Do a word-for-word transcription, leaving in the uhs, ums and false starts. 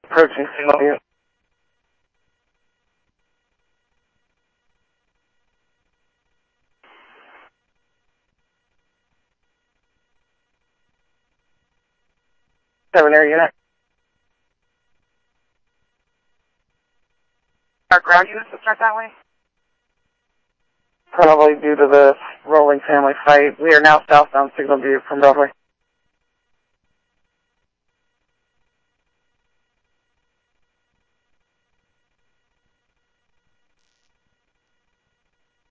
Approaching Signal Butte. Seven Air Unit. Our ground units to start that way? Probably due to the rolling family fight. We are now southbound Signal Butte from Broadway.